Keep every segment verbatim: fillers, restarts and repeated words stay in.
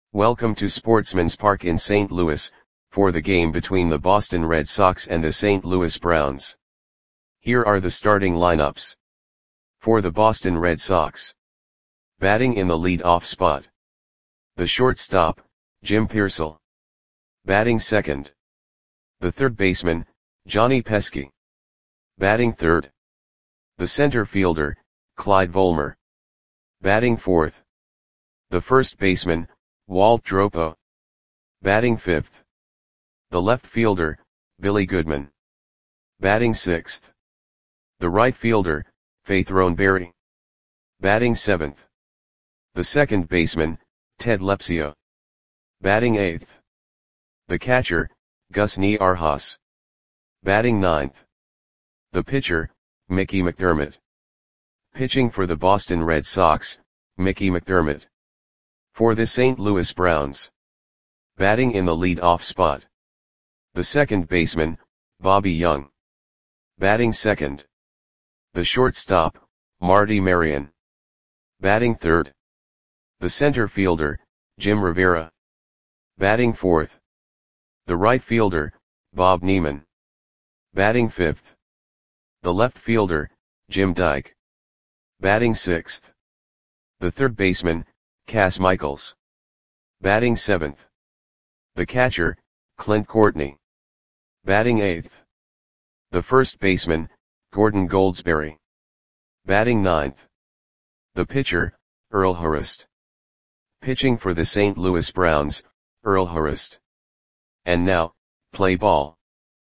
Welcome to Sportsman's Park in Saint Louis, for the game between the Boston Red Sox and the Saint Louis Browns. Here are the starting lineups. For the Boston Red Sox. Batting in the lead-off spot. The shortstop, Jim Piersall. Batting second. The third baseman, Johnny Pesky. Batting third. The center fielder, Clyde Volmer. Batting fourth. The first baseman, Walt Dropo. Batting fifth. The left fielder, Billy Goodman. Batting sixth. The right fielder, Faith Roneberry. Batting seventh. The second baseman, Ted Lepsio. Batting eighth. The catcher, Gus Niarhas. Batting ninth. The pitcher, Mickey McDermott. Pitching for the Boston Red Sox, Mickey McDermott. For the Saint Louis Browns. Batting in the lead-off spot. The second baseman, Bobby Young. Batting second. The shortstop, Marty Marion. Batting third. The center fielder, Jim Rivera. Batting fourth. The right fielder, Bob Neiman. Batting fifth. The left fielder, Jim Dyke. Batting sixth. The third baseman, Cass Michaels. Batting seventh. The catcher, Clint Courtney. Batting eighth. The first baseman, Gordon Goldsberry. Batting ninth. The pitcher, Earl Hurst. Pitching for the Saint Louis Browns, Earl Hurst. And now, play ball.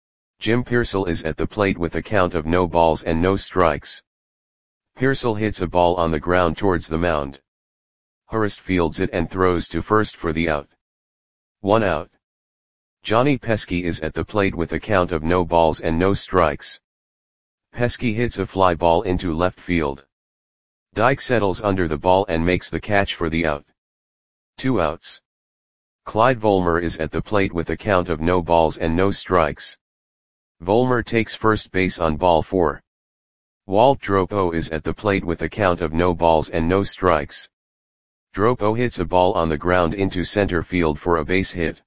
Jim Piersall is at the plate with a count of no balls and no strikes. Piersall hits a ball on the ground towards the mound. Hurst fields it and throws to first for the out. One out. Johnny Pesky is at the plate with a count of no balls and no strikes. Pesky hits a fly ball into left field. Dyke settles under the ball and makes the catch for the out. Two outs. Clyde Volmer is at the plate with a count of no balls and no strikes. Volmer takes first base on ball four. Walt Dropo is at the plate with a count of no balls and no strikes. Dropo hits a ball on the ground into center field for a base hit.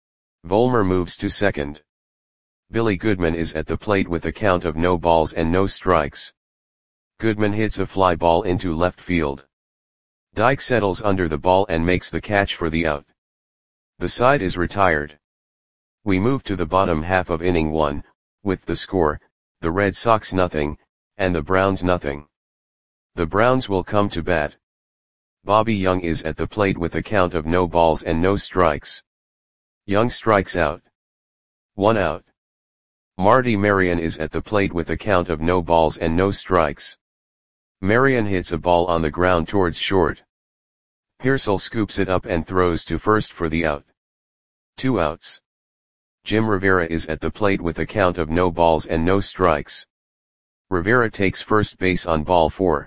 Volmer moves to second. Billy Goodman is at the plate with a count of no balls and no strikes. Goodman hits a fly ball into left field. Dyke settles under the ball and makes the catch for the out. The side is retired. We move to the bottom half of inning one, with the score, the Red Sox nothing, and the Browns nothing. The Browns will come to bat. Bobby Young is at the plate with a count of no balls and no strikes. Young strikes out. One out. Marty Marion is at the plate with a count of no balls and no strikes. Marion hits a ball on the ground towards short. Piersall scoops it up and throws to first for the out. Two outs. Jim Rivera is at the plate with a count of no balls and no strikes. Rivera takes first base on ball four.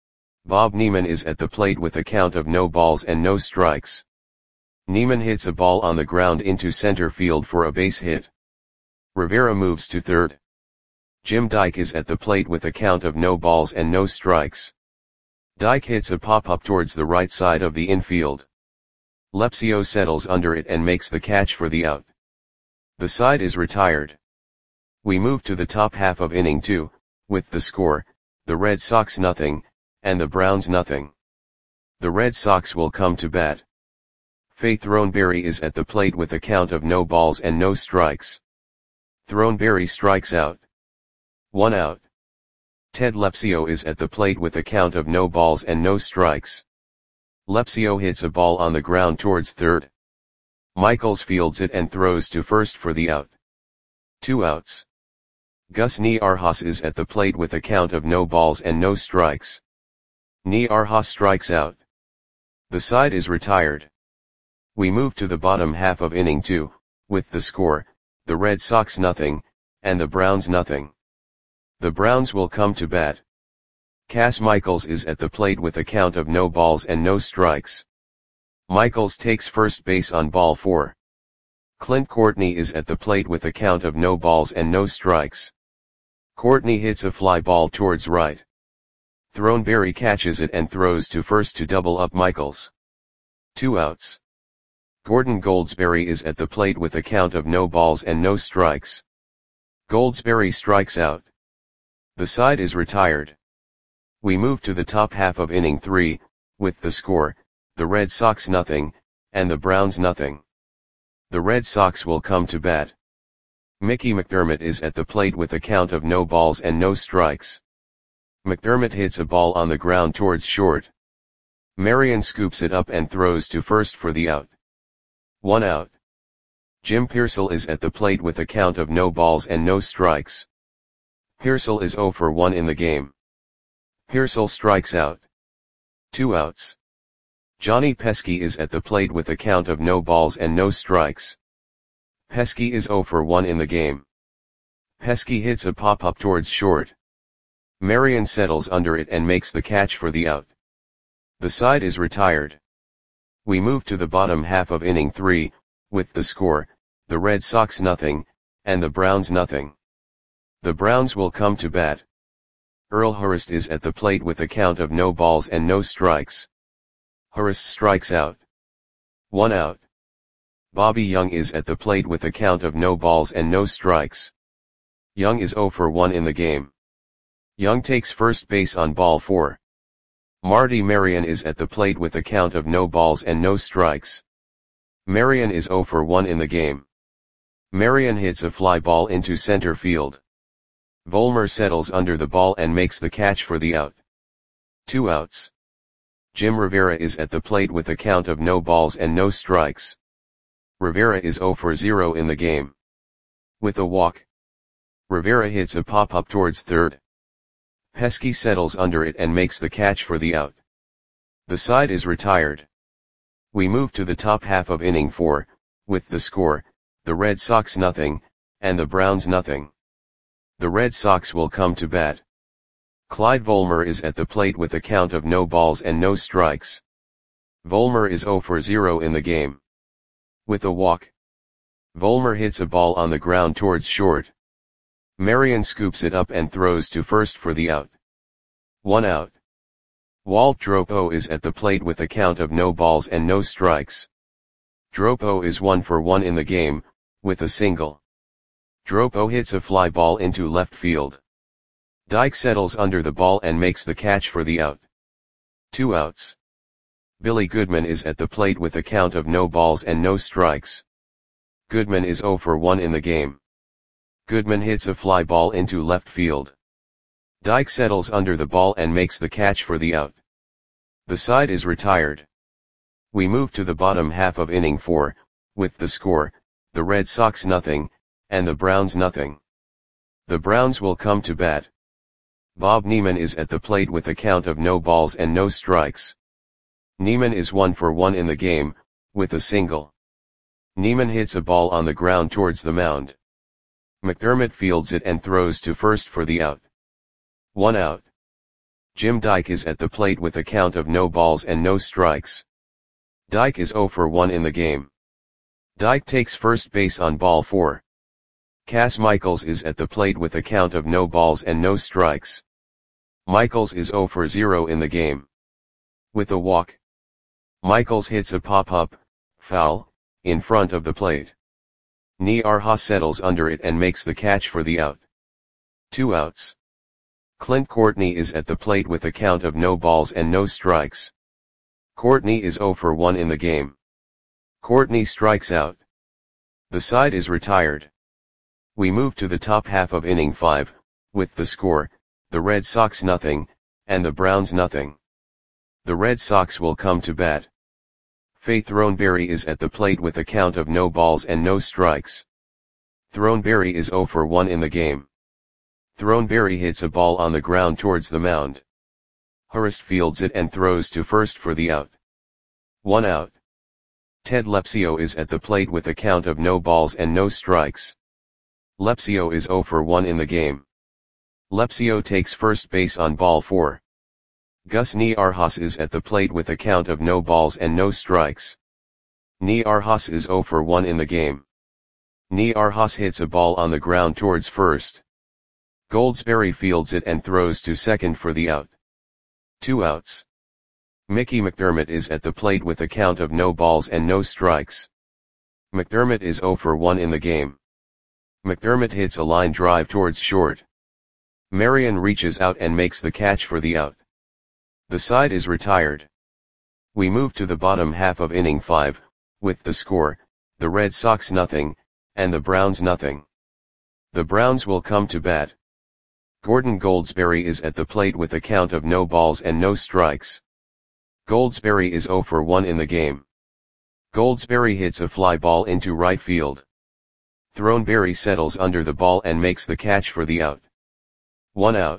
Bob Neiman is at the plate with a count of no balls and no strikes. Neiman hits a ball on the ground into center field for a base hit. Rivera moves to third. Jim Dyke is at the plate with a count of no balls and no strikes. Dyke hits a pop-up towards the right side of the infield. Lepsio settles under it and makes the catch for the out. The side is retired. We move to the top half of inning two, with the score, the Red Sox nothing, and the Browns nothing. The Red Sox will come to bat. Faith Roneberry is at the plate with a count of no balls and no strikes. Roneberry strikes out. One out. Ted Lepsio is at the plate with a count of no balls and no strikes. Lepsio hits a ball on the ground towards third. Michaels fields it and throws to first for the out. Two outs. Gus Niarhas is at the plate with a count of no balls and no strikes. Niarhas strikes out. The side is retired. We move to the bottom half of inning two, with the score, the Red Sox nothing, and the Browns nothing. The Browns will come to bat. Cass Michaels is at the plate with a count of no balls and no strikes. Michaels takes first base on ball four. Clint Courtney is at the plate with a count of no balls and no strikes. Courtney hits a fly ball towards right. Roneberry catches it and throws to first to double up Michaels. Two outs. Gordon Goldsberry is at the plate with a count of no balls and no strikes. Goldsberry strikes out. The side is retired. We move to the top half of inning three, with the score, the Red Sox nothing, and the Browns nothing. The Red Sox will come to bat. Mickey McDermott is at the plate with a count of no balls and no strikes. McDermott hits a ball on the ground towards short. Marion scoops it up and throws to first for the out. One out. Jim Piersall is at the plate with a count of no balls and no strikes. Piersall is oh for one in the game. Piersall strikes out. Two outs. Johnny Pesky is at the plate with a count of no balls and no strikes. Pesky is oh for one in the game. Pesky hits a pop-up towards short. Marion settles under it and makes the catch for the out. The side is retired. We move to the bottom half of inning three, with the score, the Red Sox nothing, and the Browns nothing. The Browns will come to bat. Earl Hurst is at the plate with a count of no balls and no strikes. Hurst strikes out. One out. Bobby Young is at the plate with a count of no balls and no strikes. Young is oh for one in the game. Young takes first base on ball four. Marty Marion is at the plate with a count of no balls and no strikes. Marion is oh for one in the game. Marion hits a fly ball into center field. Vollmer settles under the ball and makes the catch for the out. Two outs. Jim Rivera is at the plate with a count of no balls and no strikes. Rivera is oh for zero in the game. With a walk. Rivera hits a pop-up towards third. Pesky settles under it and makes the catch for the out. The side is retired. We move to the top half of inning four, with the score, the Red Sox nothing, and the Browns nothing. The Red Sox will come to bat. Clyde Vollmer is at the plate with a count of no balls and no strikes. Vollmer is oh for zero in the game. With a walk. Vollmer hits a ball on the ground towards short. Marion scoops it up and throws to first for the out. One out. Walt Dropo is at the plate with a count of no balls and no strikes. Dropo is one for one in the game, with a single. Dropo hits a fly ball into left field. Dyke settles under the ball and makes the catch for the out. Two outs. Billy Goodman is at the plate with a count of no balls and no strikes. Goodman is oh for one in the game. Goodman hits a fly ball into left field. Dyke settles under the ball and makes the catch for the out. The side is retired. We move to the bottom half of inning four, with the score, the Red Sox nothing, and the Browns nothing. The Browns will come to bat. Bob Neiman is at the plate with a count of no balls and no strikes. Neiman is one for one in the game, with a single. Neiman hits a ball on the ground towards the mound. McDermott fields it and throws to first for the out. One out. Jim Dyke is at the plate with a count of no balls and no strikes. Dyke is oh for one in the game. Dyke takes first base on ball four. Cass Michaels is at the plate with a count of no balls and no strikes. Michaels is oh for zero in the game. With a walk. Michaels hits a pop-up, foul, in front of the plate. Niarha settles under it and makes the catch for the out. Two outs. Clint Courtney is at the plate with a count of no balls and no strikes. Courtney is oh for one in the game. Courtney strikes out. The side is retired. We move to the top half of inning five, with the score, the Red Sox nothing, and the Browns nothing. The Red Sox will come to bat. Faye Throneberry is at the plate with a count of no balls and no strikes. Throneberry is oh for one in the game. Throneberry hits a ball on the ground towards the mound. Hurst fields it and throws to first for the out. One out. Ted Lepsio is at the plate with a count of no balls and no strikes. Lepsio is oh for one in the game. Lepsio takes first base on ball four. Gus Niarhas is at the plate with a count of no balls and no strikes. Niarhas is oh for one in the game. Niarhas hits a ball on the ground towards first. Goldsberry fields it and throws to second for the out. Two outs. Mickey McDermott is at the plate with a count of no balls and no strikes. McDermott is zero for one in the game. McDermott hits a line drive towards short. Marion reaches out and makes the catch for the out. The side is retired. We move to the bottom half of inning five, with the score, the Red Sox nothing, and the Browns nothing. The Browns will come to bat. Gordon Goldsberry is at the plate with a count of no balls and no strikes. Goldsberry is zero for one in the game. Goldsberry hits a fly ball into right field. Throneberry settles under the ball and makes the catch for the out. One out.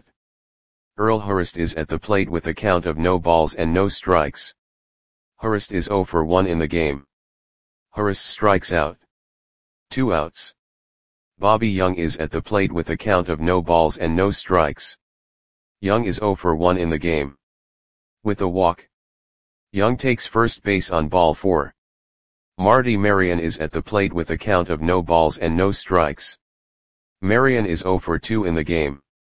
Earl Hurst is at the plate with a count of no balls and no strikes. Hurst is zero for one in the game. Hurst strikes out. Two outs. Bobby Young is at the plate with a count of no balls and no strikes. Young is zero for one in the game. With a walk. Young takes first base on ball four. Marty Marion is at the plate with a count of no balls and no strikes. Marion is zero for two in the game.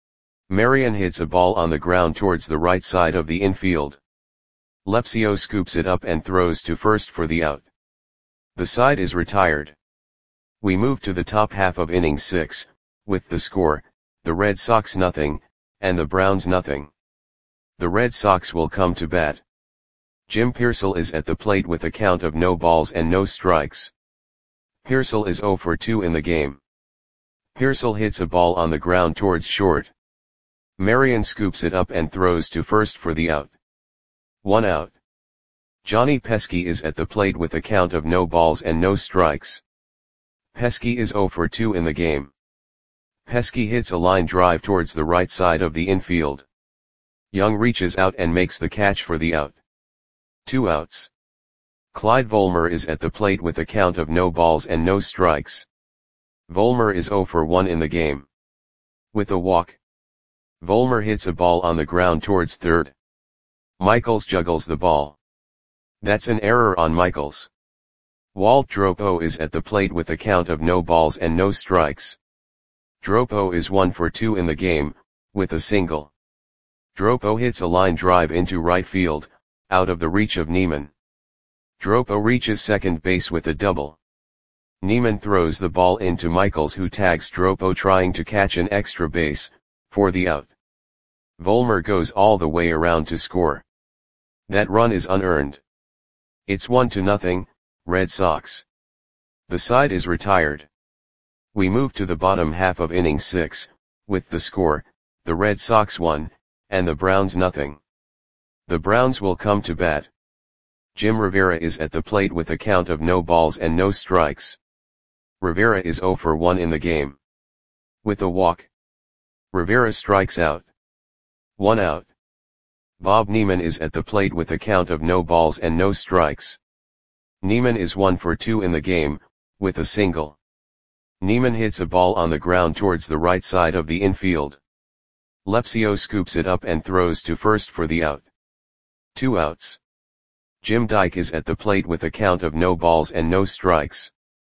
Marion hits a ball on the ground towards the right side of the infield. Lepsio scoops it up and throws to first for the out. The side is retired. We move to the top half of inning six, with the score, the Red Sox nothing, and the Browns nothing. The Red Sox will come to bat. Jim Pearsall is at the plate with a count of no balls and no strikes. Pearsall is zero for two in the game. Pearsall hits a ball on the ground towards short. Marion scoops it up and throws to first for the out. One out. Johnny Pesky is at the plate with a count of no balls and no strikes. Pesky is zero for two in the game. Pesky hits a line drive towards the right side of the infield. Young reaches out and makes the catch for the out. Two outs. Clyde Volmer is at the plate with a count of no balls and no strikes. Volmer is zero for one in the game. With a walk. Volmer hits a ball on the ground towards third. Michaels juggles the ball. That's an error on Michaels. Walt Dropo is at the plate with a count of no balls and no strikes. Dropo is one for two in the game, with a single. Dropo hits a line drive into right field, out of the reach of Neiman. Dropo reaches second base with a double. Neiman throws the ball into Michaels, who tags Dropo trying to catch an extra base, for the out. Volmer goes all the way around to score. That run is unearned. It's one to nothing, Red Sox. The side is retired. We move to the bottom half of inning six, with the score, the Red Sox one, and the Browns nothing. The Browns will come to bat. Jim Rivera is at the plate with a count of no balls and no strikes. Rivera is zero for one in the game. With a walk. Rivera strikes out. One out. Bob Neiman is at the plate with a count of no balls and no strikes. Neiman is one for two in the game, with a single. Neiman hits a ball on the ground towards the right side of the infield. Lepsio scoops it up and throws to first for the out. Two outs. Jim Dyke is at the plate with a count of no balls and no strikes.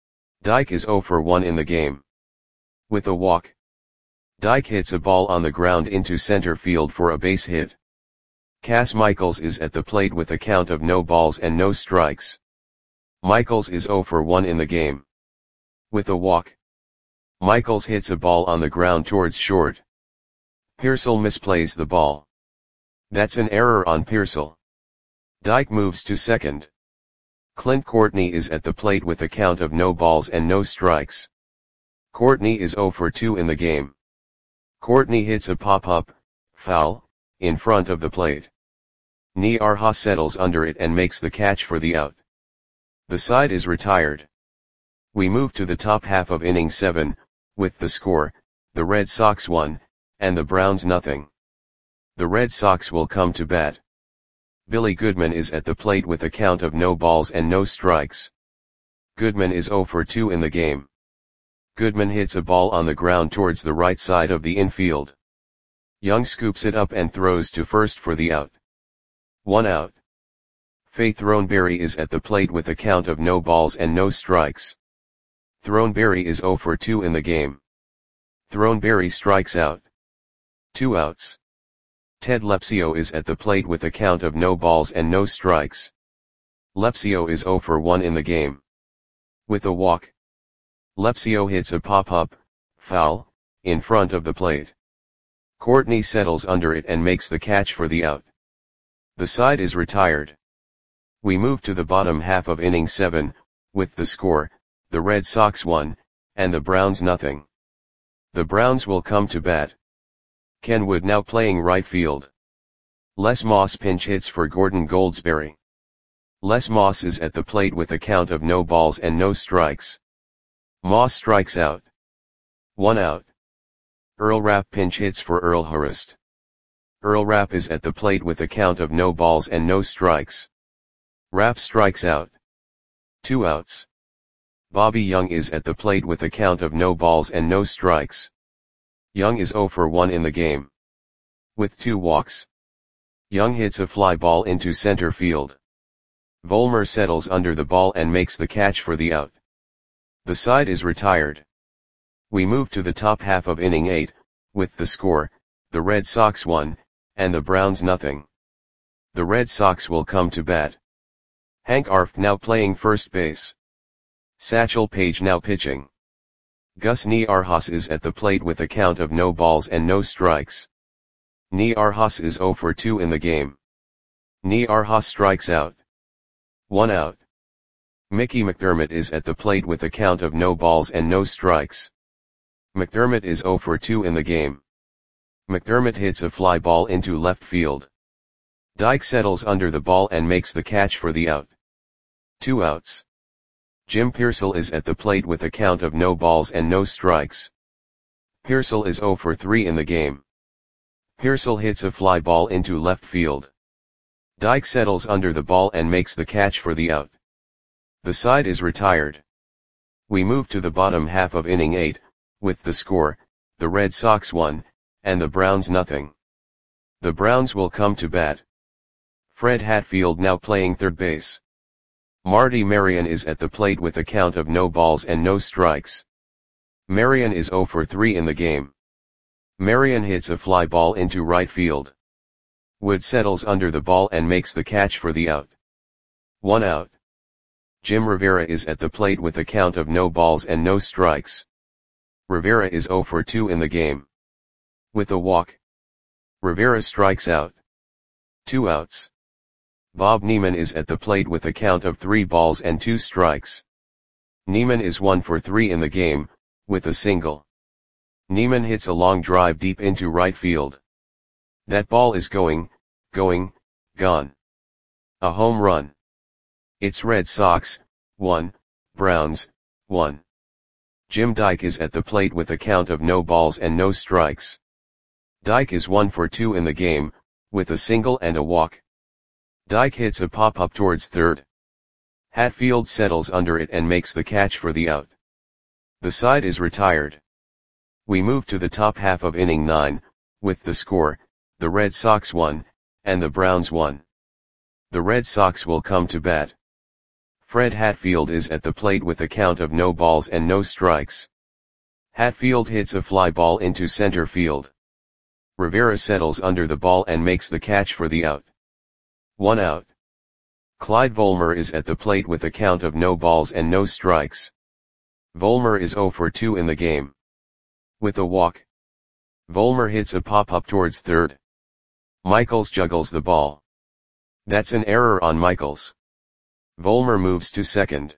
Dyke is zero for one in the game. With a walk. Dyke hits a ball on the ground into center field for a base hit. Cass Michaels is at the plate with a count of no balls and no strikes. Michaels is zero for one in the game. With a walk. Michaels hits a ball on the ground towards short. Pearsall misplays the ball. That's an error on Pearsall. Dyke moves to second. Clint Courtney is at the plate with a count of no balls and no strikes. Courtney is zero for two in the game. Courtney hits a pop-up, foul, in front of the plate. Niarha settles under it and makes the catch for the out. The side is retired. We move to the top half of inning seven, with the score, the Red Sox one, and the Browns nothing. The Red Sox will come to bat. Billy Goodman is at the plate with a count of no balls and no strikes. Goodman is zero for two in the game. Goodman hits a ball on the ground towards the right side of the infield. Young scoops it up and throws to first for the out. One out. Faye Throneberry is at the plate with a count of no balls and no strikes. Throneberry is zero for two in the game. Throneberry strikes out. Two outs. Ted Lepsio is at the plate with a count of no balls and no strikes. Lepsio is zero for one in the game. With a walk. Lepsio hits a pop-up, foul, in front of the plate. Courtney settles under it and makes the catch for the out. The side is retired. We move to the bottom half of inning seven, with the score, the Red Sox one, and the Browns nothing. The Browns will come to bat. Ken Wood now playing right field. Les Moss pinch hits for Gordon Goldsberry. Les Moss is at the plate with a count of no balls and no strikes. Moss strikes out. One out. Earl Rapp pinch hits for Earl Hurst. Earl Rapp is at the plate with a count of no balls and no strikes. Rapp strikes out. Two outs. Bobby Young is at the plate with a count of no balls and no strikes. Young is oh for one in the game. With two walks. Young hits a fly ball into center field. Vollmer settles under the ball and makes the catch for the out. The side is retired. We move to the top half of inning eight, with the score, the Red Sox one, and the Browns nothing. The Red Sox will come to bat. Hank Arft now playing first base. Satchel Paige now pitching. Gus Niarchos is at the plate with a count of no balls and no strikes. Niarchos is oh for two in the game. Niarchos strikes out. One out. Mickey McDermott is at the plate with a count of no balls and no strikes. McDermott is oh for two in the game. McDermott hits a fly ball into left field. Dyke settles under the ball and makes the catch for the out. Two outs. Jim Piersall is at the plate with a count of no balls and no strikes. Piersall is oh for three in the game. Piersall hits a fly ball into left field. Dyke settles under the ball and makes the catch for the out. The side is retired. We move to the bottom half of inning eight, with the score, the Red Sox one, and the Browns nothing. The Browns will come to bat. Fred Hatfield now playing third base. Marty Marion is at the plate with a count of no balls and no strikes. Marion is oh for three in the game. Marion hits a fly ball into right field. Wood settles under the ball and makes the catch for the out. One out. Jim Rivera is at the plate with a count of no balls and no strikes. Rivera is oh for two in the game. With a walk. Rivera strikes out. Two outs. Bob Neiman is at the plate with a count of three balls and two strikes. Neiman is one for three in the game, with a single. Neiman hits a long drive deep into right field. That ball is going, going, gone. A home run. It's Red Sox, one, Browns, one. Jim Dyke is at the plate with a count of no balls and no strikes. Dyke is one for two in the game, with a single and a walk. Dyke hits a pop-up towards third. Hatfield settles under it and makes the catch for the out. The side is retired. We move to the top half of inning nine, with the score, the Red Sox one, and the Browns one. The Red Sox will come to bat. Fred Hatfield is at the plate with a count of no balls and no strikes. Hatfield hits a fly ball into center field. Rivera settles under the ball and makes the catch for the out. One out. Clyde Vollmer is at the plate with a count of no balls and no strikes. Vollmer is oh for two in the game. With a walk. Vollmer hits a pop-up towards third. Michaels juggles the ball. That's an error on Michaels. Vollmer moves to second.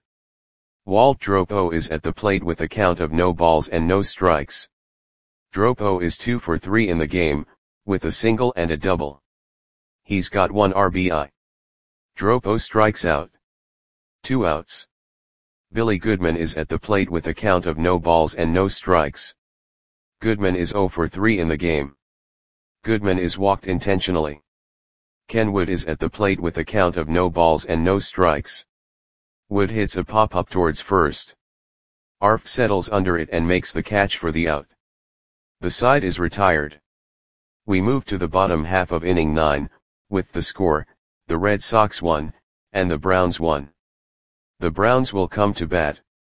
Walt Dropo is at the plate with a count of no balls and no strikes. Dropo is two for three in the game, with a single and a double. He's got one R B I. Dropo strikes out. Two outs. Billy Goodman is at the plate with a count of no balls and no strikes. Goodman is oh for three in the game. Goodman is walked intentionally. Ken Wood is at the plate with a count of no balls and no strikes. Wood hits a pop-up towards first. Arft settles under it and makes the catch for the out. The side is retired. We move to the bottom half of inning nine, with the score, the Red Sox one, and the Browns one. The Browns will come to bat.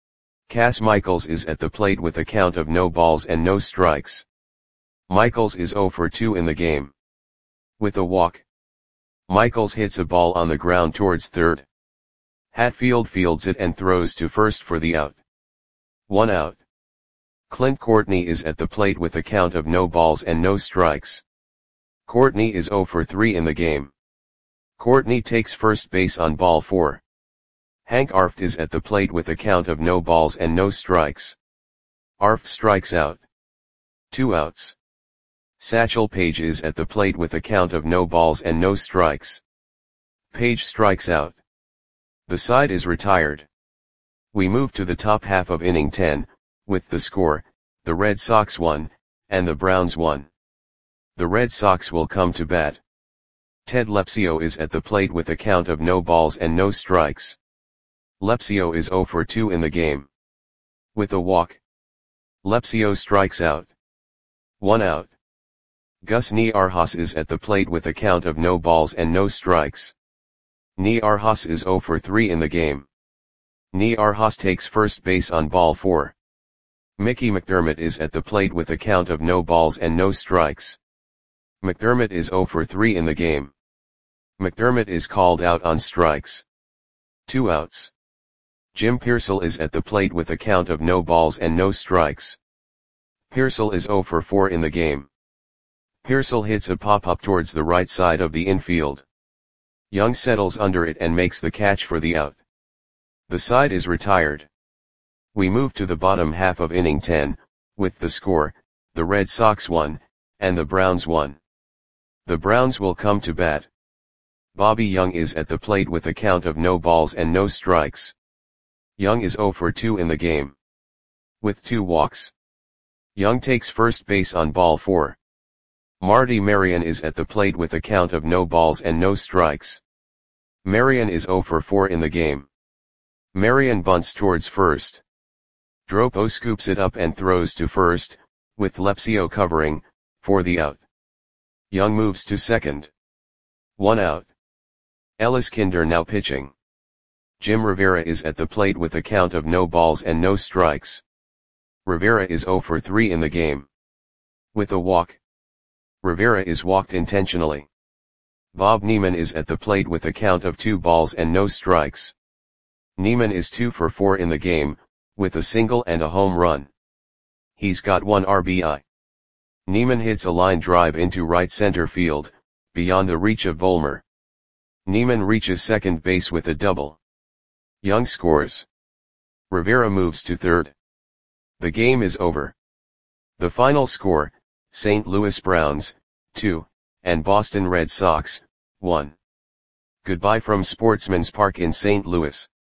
Cass Michaels is at the plate with a count of no balls and no strikes. Michaels is oh for two in the game. With a walk. Michaels hits a ball on the ground towards third. Hatfield fields it and throws to first for the out. One out. Clint Courtney is at the plate with a count of no balls and no strikes. Courtney is oh for three in the game. Courtney takes first base on ball four. Hank Arft is at the plate with a count of no balls and no strikes. Arft strikes out. Two outs. Satchel Paige is at the plate with a count of no balls and no strikes. Paige strikes out. The side is retired. We move to the top half of inning ten, with the score, the Red Sox won, and the Browns won. The Red Sox will come to bat. Ted Lepsio is at the plate with a count of no balls and no strikes. Lepsio is oh for two in the game. With a walk. Lepsio strikes out. One out. Gus Niarchos is at the plate with a count of no balls and no strikes. Niarchos is oh for three in the game. Niarchos takes first base on ball four. Mickey McDermott is at the plate with a count of no balls and no strikes. McDermott is oh for three in the game. McDermott is called out on strikes. Two outs. Jim Piersall is at the plate with a count of no balls and no strikes. Piersall is oh for four in the game. Piersall hits a pop-up towards the right side of the infield. Young settles under it and makes the catch for the out. The side is retired. We move to the bottom half of inning ten, with the score, the Red Sox won, and the Browns won. The Browns will come to bat. Bobby Young is at the plate with a count of no balls and no strikes. Young is oh for two in the game. With two walks. Young takes first base on ball four. Marty Marion is at the plate with a count of no balls and no strikes. Marion is oh for four in the game. Marion bunts towards first. Dropo scoops it up and throws to first, with Lepsio covering, for the out. Young moves to second. One out. Ellis Kinder now pitching. Jim Rivera is at the plate with a count of no balls and no strikes. Rivera is oh for three in the game. With a walk. Rivera is walked intentionally. Bob Neiman is at the plate with a count of two balls and no strikes. Neiman is two for four in the game, with a single and a home run. He's got one R B I. Neiman hits a line drive into right center field, beyond the reach of Vollmer. Neiman reaches second base with a double. Young scores. Rivera moves to third. The game is over. The final score, Saint Louis Browns, two, and Boston Red Sox, one. Goodbye from Sportsman's Park in Saint Louis.